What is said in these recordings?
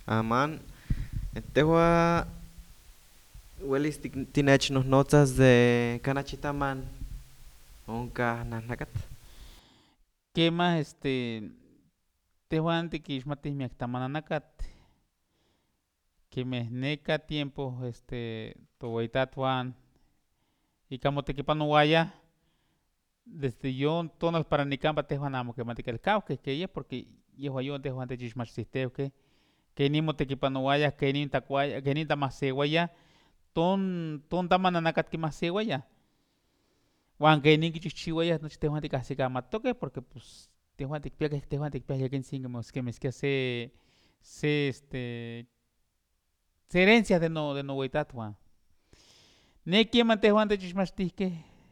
Aman, tehua uelis tinechnohnotzas de kanachitaman onka nahlakat. Kemah tehuan tikixmatih miak tamananakatl, kemeh neka tiempo toweytatuan ika motekipanouayah desde yon tonal para nikampa tehuan amo kemah tikelkauhkeh ke yeh porque yehua yon tehuan techixmachtihtiuhkeh kenin motekipanouayah, kenin tamahsewayah, tontamananakatl kimahsewayah, uan kenin kichihchiuayah nochi tehuan tikahsikamatokeh porque pues tehuan tikpiah yekintzin kemeskia se herencia de noweytatuan. Ne keman tehuan techixmachtihkeh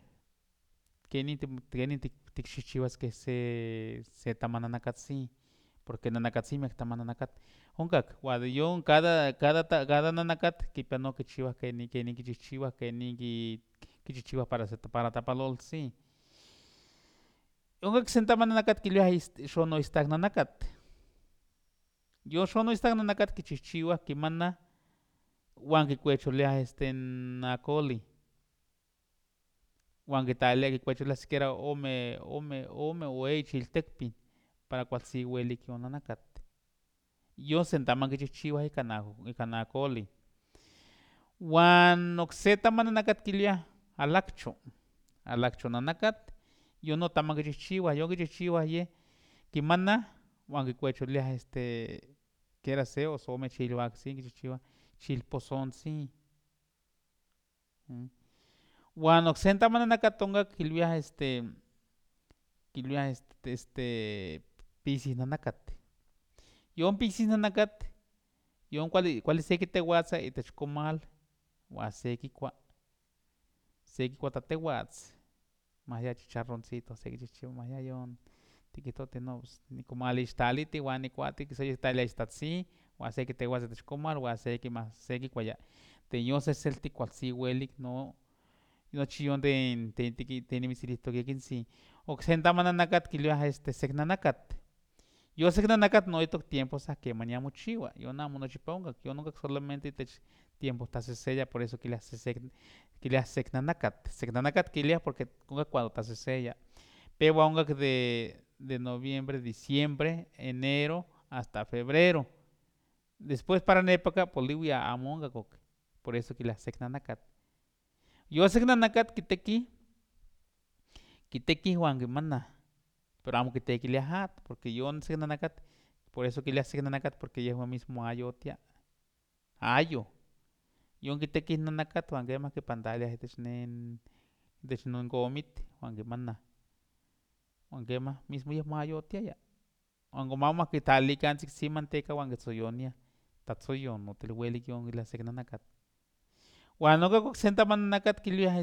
kenin tikchihchiuaskeh se tamananakatzin porque nanakatzimeh tamananakateh onkak uan de yon cada nanakatl kipia no kichiuah kenin kichihchiuah, kenin kichihchiuah para tapaloltzin. Onkak se tamananakatl kilwiah xonoistaknanakatl. Yon xonoistaknanakatl kichihchiuah kimanah uan kikuecholiah n akolih uan kitlaliliah kikuecholiah siquiera ome o eyi chiltekpin para kualtzi welik yon nanakatl. Yon sen taman kichihchiuah ika akolih. Uan okse tamananakatl kiliah alakchonanakatl, yon no taman kichihchiuah, yon kichihchiuah yeh kimanah uan kikuecholiah kiera se o ome chilwaktzin kichihchiuah chilposontzin. Uan okse tamananakatl onkak kilwiah pisisnanakatl. Yon pisisnanakatl yon kuali se kitewatza itech komal uan se kikua tlatewatz mahya chicharroncito se kichihchiua mahya yon tikihtotin no pues nikomal ixtlaliti uan nikuati se kitlalia istatzin uan se kitewatza itech komal uan se kikua ya. De yon seselti kualtzi welik nochi yon tlen nimitzilihtok yekintzin. Okse tamananakatl kilwiah seknanakatl. Yon seknanakatl noihtok tiempo san kemanian mochiua, yon amo nochipa onkak, yon onkak solamente itech tiempo tlaseseya por eso kiliah seknanakatl. Seknanakatl kiliah porque onkak cuando tlaseseya. Pewa onkak de noviembre, diciembre, enero hasta febrero. Después para nepaka poliui amo onkak ok, por eso kiliah seknanakatl. Yon seknanakatl kitekih uan kimanah, pero amo kitekiliah atl porque yon seknanakatl por eso kiliah seknanakatl porque yehua mismo ayotia, ayo. Yon kitekih nanakatl uan kemah kipantaliah itech non komitl uan kimanah. Uan kemah mismo yeh moayotiaya. Uan como amo kitlalili kantzin manteca uan kitzoyoniah tlatzoyon notel welik yon kiliah seknanakatl. Uan onkak okse tamananakatl kilwiah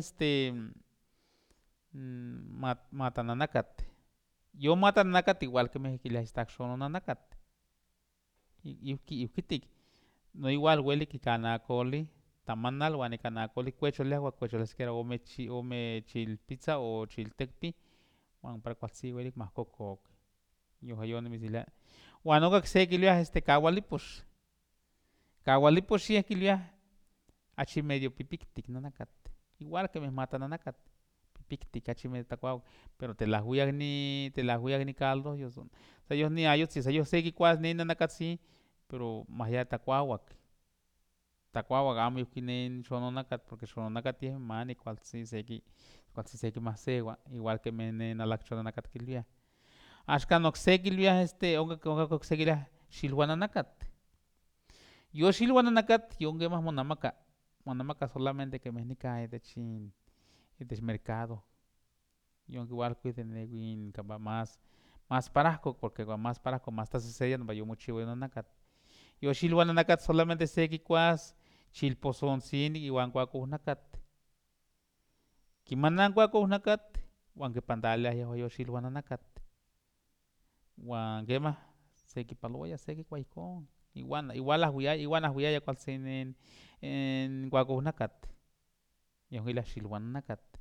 matananakatl. Yon matananakatl igual kemeh kiliah istakxononanakatl. Ihkitik, no igual welik ika akolih tamanal uan ika akolih kuecholiah uan kuecholiah siquiera ome chilpitza o chiltekpin uan para kualtzi welik mahkokok. Yehua yon nimitzilia. Uan onkak se kilwiah kawalipox. Kawalipox yeh kilwiah achi medio pipiktik nanakatl, igual kemeh matananakatl, pipiktik achi medio tlakuawak, pero telahwiak nicaldo, sa yeh niayotzin, sa yeh se kikuas ne nanakatzin, pero mahya tlakuawak, amo ihki ne xononakatl, porque xononakatl yeh mani kualtzin se kimahsewa, igual kemeh ne alakchonanakatl kilwiah. Axkan okse kilwiah onkak okse kilwiah xilhuananakatl. Yon xilhuananakatl yon kemah monamaka solamente kemeh nikan itech mercado. Yon kiualkuis de nekin kampa mas parahkok porque mas parahkok mas tlaseseya ompa yon mochiua yon nanakatl. Yon xilhuananakatl solamente se kikuas chilposontzin iuan kuakohnakatl. Kimanah kuakohnakatl uan kipantlalilia yehua yon xilhuananakatl. Uan kemah se kipalowaya se kikua ihkon igual ahwiaya kualtzin n kuakohnakatl. Yon kiliah xilhuananakatl.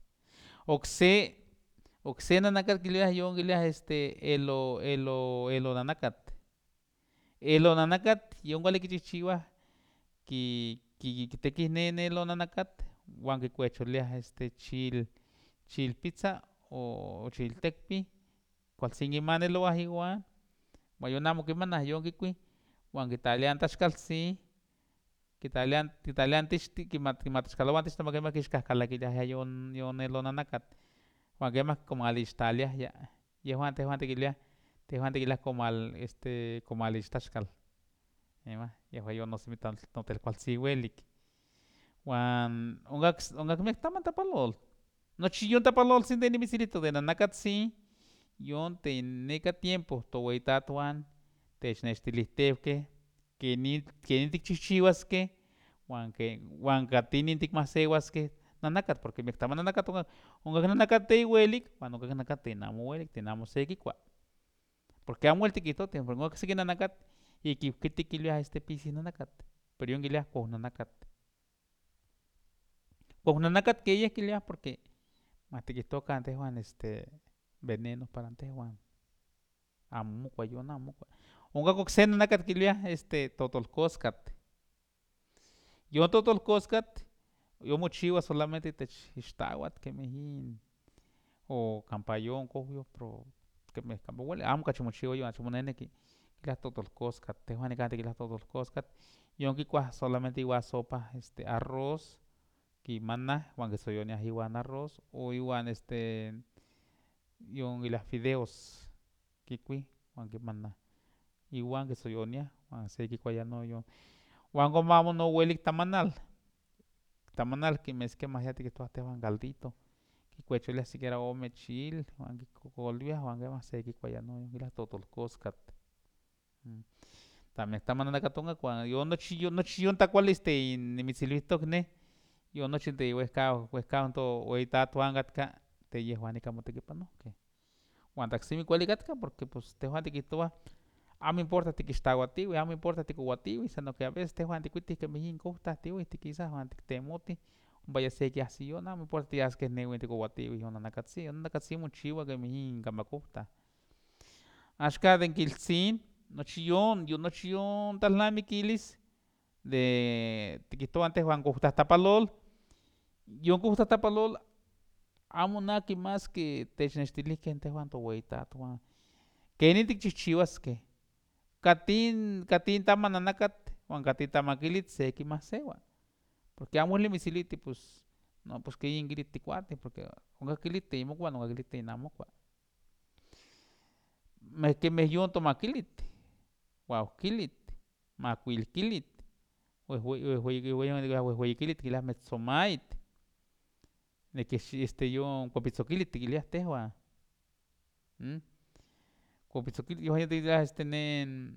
Okse nanakatl kilwiah yon kiliah elonanakatl. elonanakat yon kuali kichihchiwah kitekih ne elonanakat uan kikuecholiah chilpitza o chiltekpih kualtzin kimanelowah iwan uan yon amo kimanah yon kikuih uan kitlaliliah taxkaltzin kitlaliah tixtli kimatlaxkalowah in tixtli kemah kixkahkalakiliah yon elonanakat uan kemah komalixtlaliah tehwan tikiliah komal ixtaxkal kemah yehua yon nosemi notelkualtzin welik uan onkak miak taman tapalol nochi yon tapaloltzin de nimitzilito de nanakatzin yon neka tiempo toweytatuan technextilihtiweh kenin tikchihchiuaskeh uan katinin tikmahsewaskeh nanakat porque miak taman nanakat onkak nanakat de welik uan onkak nanakat de amo welik den amo se kikua porque amo wel tikihtotih porque onkak seki nanakat ik ihki tikiliah pisih nanakat pero yon kiliah kounanakat kounanakat keyeh kiliah porque matikihtokan tehwan veneno para tehwan amo mokua yon amo mokua onkak okse nanakat kiliah totolkoskat yon totolkoskat yon mochiua solamente itech ixtawatl kemih in o kampa yon kohyoh pero kemeh kampa welik amo okachi mochiua yon okachi moneneki kiliah totolkoskat tehwan nikan tikiliah totolkoskat yon kikuah solamente iwan sopa arroz kimanah uan kisoyoniah iwan arroz o iwan yon kiliah fideos kikuih uan kimanah iwan kisoyoniah uan se kikuaya non uan como amo welik tamanal mes kemah yatikihtowa tehwan caldito kikuecholiah sikiera ome chile uan kikokolviah uan kemah se kikuaya non kiliah totolkoskat tla miak taman nanakat onkak uan yon nochi yon tlakuali nimitzilhuihtok neh yon nochi wehkawa toweytatuan katka teyehuan nikan motekipanohkeh uan tla oksemi kuali katka porque pues tehwan tikihtowah amo importa tikixtawatiweh amo importa tikowatiweh sino que aveces tehwan tikuitih kemih in kowtahtiweh tikisah uan tiktemotih ompa yeh se kiahsi yon amo importa tiaskeh neui tikowatiweh yon nanakatzin mochiua kemih in kamakowtah axkan den kiltzin nochi yon tlalnamikilis de tikihtowah tehwan kowtahtapalol yon kowtahtapalol amo naki mas que technextilihkeh tehwan toweytatuan kenin tikchihchiuaskeh katin taman nanakat uan katin tamakilitl se kimahsewa porque amo ueli mitziliti pues no pues ke yin kilitl tikuateh porque onkak kilitl mokua uan onkak kilitl amo mokua kemeh yon tomakilitl huaukilitl makuilkilitl wehweyi kilitl tikiliah metzomait yon kuapitzokilitl tikiliah tehwan kuapitzokilitl yehua tikiliah nen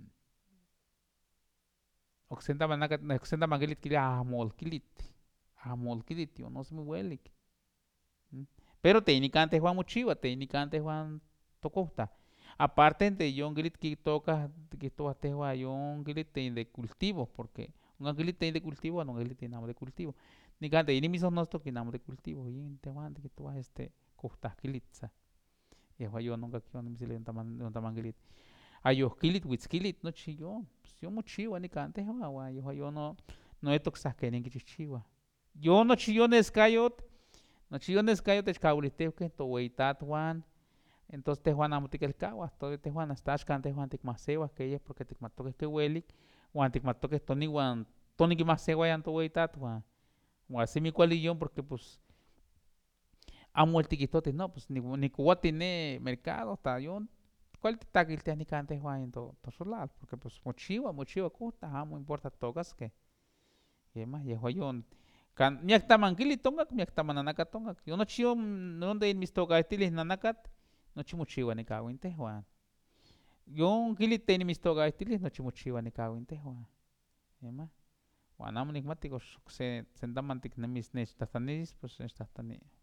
okse tamakilitl kiliah ahmolkilitl yon nosemi welik pero tehnikan tehwan mochiua tehnikan tehwan tokowtah aparte de yon kilitl tikihtowa tehwan yon kilitl de cultivo porque onkak kilitl de cultivo uan onkak kilitl amo de cultivo nikan de nimisnonotztok amo de cultivo yin tehwan tikihtowa kowtahkilitzah yehua yon onkak yon nimitzilui yon tamankilitl ayohkilitl witzkilitl nochi yon yon mochiua nikan tehwan uan yehua yon noetok san kenin kichihchiuah yon nochi yon neskayotl techkawilihtiweh toweytatuan entos tehwan amo tikelkawah tehwan hasta axkan tehwan tikmahsewah keyeh porque tikmatokeh ke welik uan tikmatokeh toniwan tonikinmahsewayah toweytatuan uan semi kuali yon porque pues amo wel tikihtotih no pues nikowati ne mercado tla yon kuali titakiltiah nikan tehwan toxolal porque pues mochiua kowtah amo importa tookaskeh kemah yehua yon miak tamankilitl onkak miak taman nanakat onkak yon nochi yon de mitztokahtilih nanakat nochi mochiua nikawin tehwan yon kilitl de nimitztokahtilih nochi mochiua nikawin tehwan kemah uan amo nikmati kox okse taman tiknemis nechtlahtlanilis pues nechtlahtani